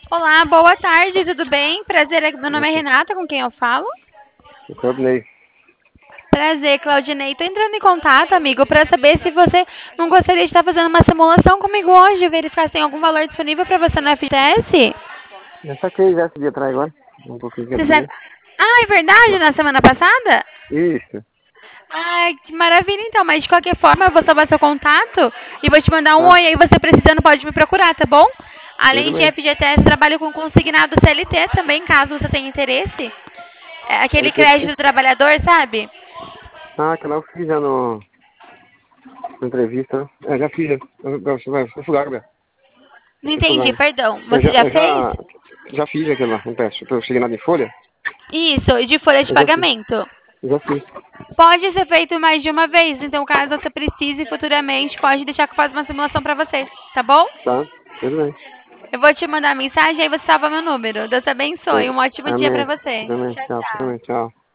Olá, boa tarde, tudo bem? Prazer, meu nome é Renata, com quem eu falo? Claudinei. Prazer, Claudinei. Tô entrando em contato, amigo, para saber se você não gostaria de estar fazendo uma simulação comigo hoje, verificar se tem algum valor disponível para você no FGTS? Já saquei já esse dia atrás agora. Um pouquinho que eu Você sabe... tinha. Ah, é verdade? Na semana passada? Isso. Ai, que maravilha, então. Mas de qualquer forma, eu vou salvar seu contato e vou te mandar um Tá. oi. Aí você precisando pode me procurar, tá bom? Tudo Além de bem. FGTS, trabalho com consignado CLT também, caso você tenha interesse. É aquele LT o quê? crédito do trabalhador, sabe? Ah, aquela eu fiz já no, na entrevista, né? Já fiz. Eu fui lá, Gabriel. Não Eu fui lá. entendi, perdão. Eu Você já, já eu fez? já, já fiz aquela, um teste. Eu segui nada em folha. Isso, de folha de Eu já fiz. pagamento. Eu já fiz. Pode ser feito mais de uma vez, então caso você precise futuramente, pode deixar que eu faça uma simulação pra você, tá bom? Tá? Tudo bem. Eu vou te mandar mensagem, aí você salva meu número. Deus te abençoe. Um ótimo dia pra Amém. você. Também. Tchau, Tchau. tchau. Também. Tchau.